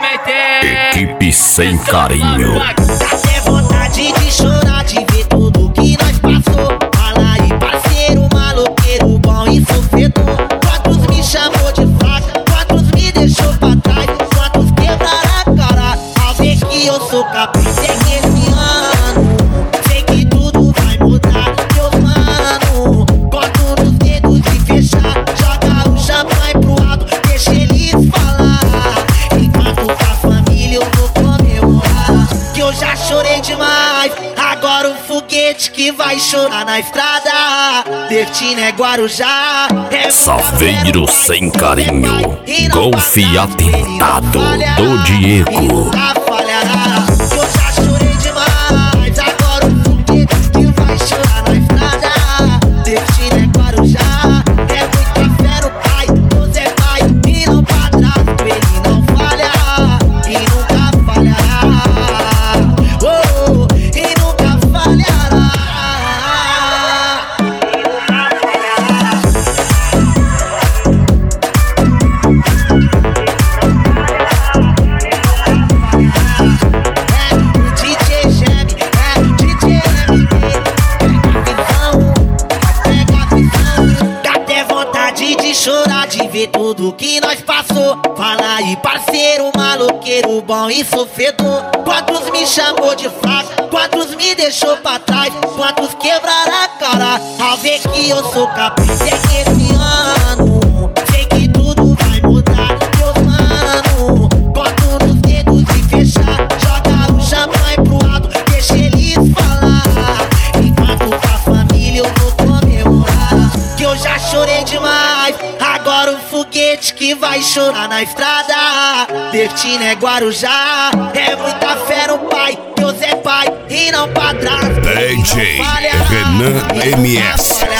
Equipe sem carinho. Dá até vontade de chorar, de ver tudo que nós passou. Fala aí, parceiro, maloqueiro, bom e sofredor. Quantos me chamou de fraca, quantos me deixou pra trás, quantos quebraram a cara ao ver que eu sou capaz. É que esse ano sei que tudo vai mudar, meus mano. Corto nos dedos e fechar, joga o champanhe pro alto, deixa eles falar. Enquanto pra família eu vou comemorar, que eu já chorei demais. Agora o foguete que vai chorar na estrada. Destino é Guarujá, é Saveiro sem carinho. Golfe atentado do Diego. nunca falhará. Eu já chorei demais. Agora o foguete que vai chorar na estrada. Destino é Guarujá, é muita fé no pai. Deus é pai e não padrasto, ele não falha e nunca falhará. Oh, e nunca falhará. É o DJ Geme, é o DJ MD. Pega a visão. Dá até vontade de chorar, de ver tudo que nós passou. Fala aí, parceiro, maloqueiro, bom e sofredor. Quantos me chamou de fraca, quantos me deixou pra trás, quantos quebraram a cara ao ver que eu sou capaz. É que esse ano sei que tudo vai mudar, meus mano. Corto nos dedos e fechar, joga o champanhe pro alto, deixa eles falar. Enquanto pra família eu vou comemorar, que eu já chorei demais. Agora o foguete que vai chorar na estrada. Destino é Guarujá, é muita fé no pai. Deus é pai e não padrasto. DJ Não falha, Renan e nunca MS.